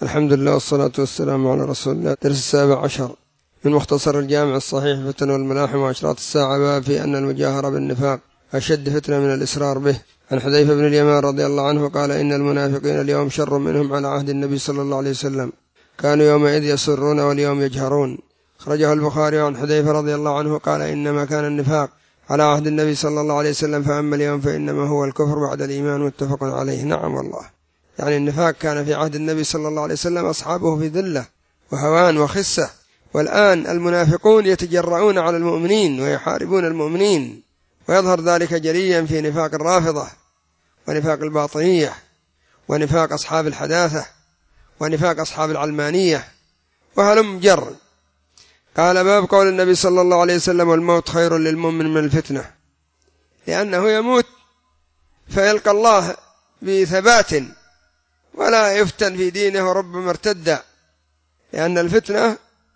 الحمد لله والصلاة والسلام على رسول الله. درس 17 من مختصر الجامع الصحيح فتن والملاحم وأشراط الساعة، باب في أن المجاهرة بالنفاق أشد فتنة من الإسرار به. عن حذيفة بن اليمان رضي الله عنه قال: إن المنافقين اليوم شر منهم على عهد النبي صلى الله عليه وسلم، كانوا يومئذ يسرون واليوم يجهرون. خرجه البخاري عن حذيفة رضي الله عنه قال: إنما كان النفاق على عهد النبي صلى الله عليه وسلم، فأما اليوم فإنما هو الكفر بعد الإيمان، متفق عليه. نعم والله، يعني النفاق كان في عهد النبي صلى الله عليه وسلم أصحابه في ذلة وهوان وخسة، والآن المنافقون يتجرؤون على المؤمنين ويحاربون المؤمنين، ويظهر ذلك جليا في نفاق الرافضة ونفاق الباطنية ونفاق أصحاب الحداثة ونفاق أصحاب العلمانية وهلم جر. قال: باب قول النبي صلى الله عليه وسلم: والموت خير للمؤمن من الفتنة، لأنه يموت فيلقى الله بثبات ولا يفتن في دينه وربما ارتد، لأن الفتنة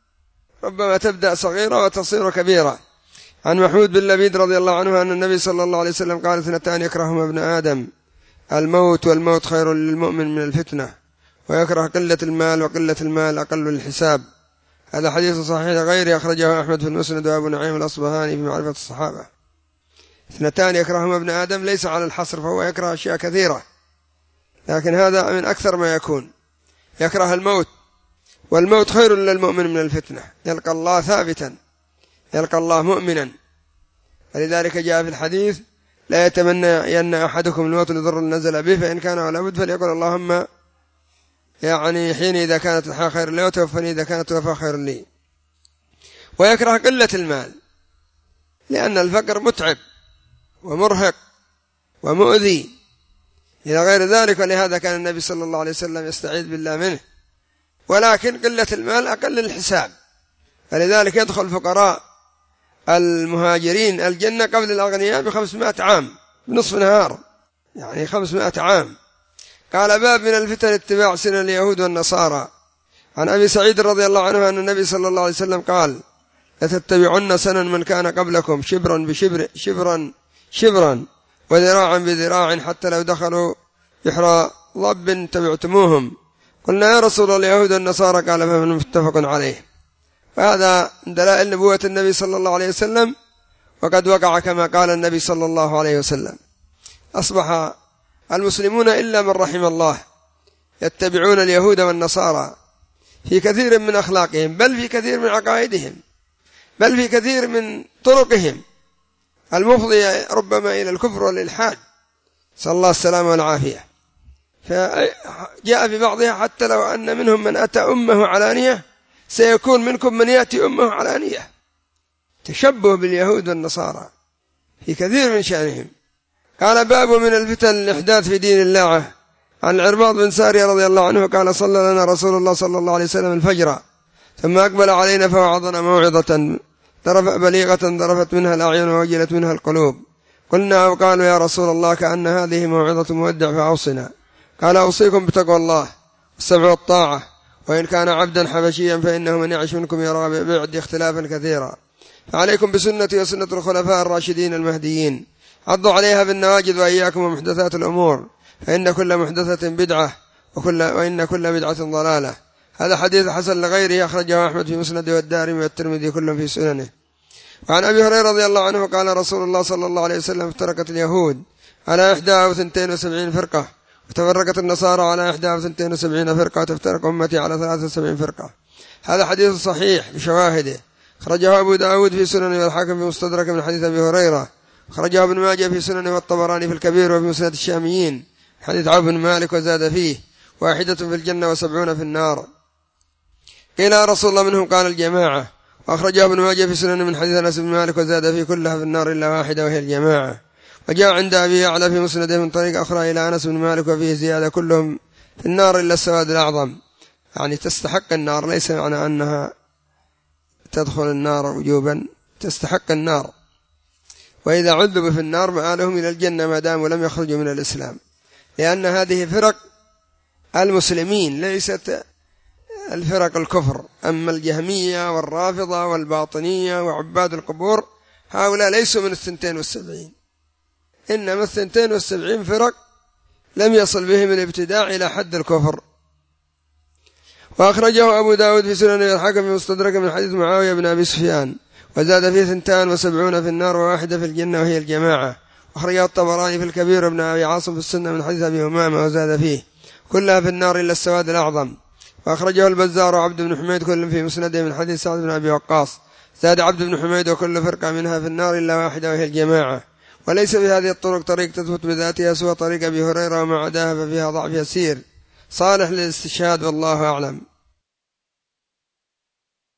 ربما تبدأ صغيرة وتصير كبيرة. عن محمود بن لبيد رضي الله عنه أن النبي صلى الله عليه وسلم قال: اثنتان يكرههما ابن آدم، الموت والموت خير للمؤمن من الفتنة، ويكره قلة المال وقلة المال أقل للحساب. هذا حديث صحيح غير أخرجه أحمد في المسند وأبو نعيم الأصبهاني في معرفة الصحابة. اثنتان يكرههما ابن آدم ليس على الحصر، فهو يكره أشياء كثيرة، لكن هذا من أكثر ما يكون. يكره الموت، والموت خير للمؤمن من الفتنة، يلقى الله ثابتا، يلقى الله مؤمنا. ولذلك جاء في الحديث: لا يتمنى أن أحدكم الموت لضر نزل به، فإن كان ولا بد فليقول اللهم يعني حين إذا كانت الحياة خير لي، وتوفني إذا كانت الوفاة خير لي. ويكره قلة المال، لأن الفقر متعب ومرهق ومؤذي إلى غير ذلك، ولهذا كان النبي صلى الله عليه وسلم يستعيذ بالله منه. ولكن قلة المال أقل الحساب، فلذلك يدخل فقراء المهاجرين الجنة قبل الأغنياء ب500 عام بنصف نهار، يعني 500 عام. قال: باب من الفتن اتباع سنن اليهود والنصارى. عن أبي سعيد رضي الله عنه أن النبي صلى الله عليه وسلم قال: لتتبعن سنن من كان قبلكم شبرا بشبر، شبرا وذراعا بذراع، حتى لو دخلوا يحرى ضب تبعتموهم. قلنا: يا رسول الله اليهود والنصارى؟ قال: فمن متفق عليه. وهذا دلائل نبوة النبي صلى الله عليه وسلم، وقد وقع كما قال النبي صلى الله عليه وسلم. أصبح المسلمون إلا من رحم الله يتبعون اليهود والنصارى في كثير من أخلاقهم، بل في كثير من عقائدهم، بل في كثير من طرقهم المفضية ربما إلى الكفر والإلحاد، صلى الله السلامة والعافية. فجاء في بعضها: حتى لو أن منهم من أتى أمه علانية، سيكون منكم من يأتي أمه علانية. تشبه باليهود والنصارى في كثير من شأنهم. قال: باب من الفتن الإحداث في دين الله. عن العرباض بن سارية رضي الله عنه قال: صلى لنا رسول الله صلى الله عليه وسلم الفجر، ثم أقبل علينا فوعظنا موعظة بليغة ضرفت منها الأعين ووجلت منها القلوب. قلنا وقالوا: يا رسول الله، كأن هذه موعظة مودع، فأوصنا. قال: أوصيكم بتقوى الله والسمع والطاعة، وإن كان عبدا حبشيا فإنه من يعش منكم يرى بعد اختلافا كثيرا، فعليكم بسنتي وسنة الخلفاء الراشدين المهديين، عضوا عليها بالنواجذ، وإياكم ومحدثات الأمور، فإن كل محدثة بدعة وإن كل بدعة ضلالة. هذا حديث حسن لغيره، أخرجه أحمد في مسنده والدارمي والترمذي كلهم في سننه. وعن أبي هريرة رضي الله عنه قال: رسول الله صلى الله عليه وسلم: افترقت اليهود على 71 فرقة، وتفرقت النصارى على 71 فرقة، وتفترق أمتي على 73 فرقة. هذا حديث صحيح بشواهده، خرجه أبو داود في سننه والحاكم في مستدرك من حديث أبي هريرة، خرجه ابن ماجه في سننه والطبراني في الكبير وفي مسند الشاميين حديث عوف بن مالك، وزاد فيه: 1 في الجنة و70 في النار. قيل: يا رسول الله منهم؟ قال: الجماعة. وأخرجه ابن ماجه في سننه من حديث أنس بن مالك، وزاد فيه: كلها في النار إلا واحدة وهي الجماعة. وجاء عند أبي يعلى في مسنده من طريق أخرى إلى أنس بن مالك وفيه زيادة: كلهم في النار إلا السواد الأعظم، يعني تستحق النار، ليس معنى أنها تدخل النار وجوبا، تستحق النار. وإذا عذبوا في النار مآلهم إلى الجنة ما داموا لم يخرجوا من الإسلام، لأن هذه فرق المسلمين ليست الفرق الكفر. أما الجهمية والرافضة والباطنية وعباد القبور، هؤلاء ليسوا من 72، إنما 72 فرق لم يصل بهم الابتداع إلى حد الكفر. وأخرجه أبو داود في سنن الحاكم في مستدرك من حديث معاوية بن أبي سفيان، وزاد فيه 72 في النار وواحدة في الجنة وهي الجماعة. أخرجه الطبراني في الكبير ابن أبي عاصم في السنة من حديث أبي أمامة وزاد فيه كلها في النار إلا السواد الأعظم. وأخرجه البزار وعبد بن حميد كل في مسنده من حديث سعد بن أبي وقاص، زاد عبد بن حميد وكل فرقة منها في النار إلا واحدة وهي الجماعة. وليس في هذه الطرق طريق تثبت بذاتها سوى طريق أبي هريرة، وما عداها ففيها ضعف يسير صالح للاستشهاد، والله أعلم.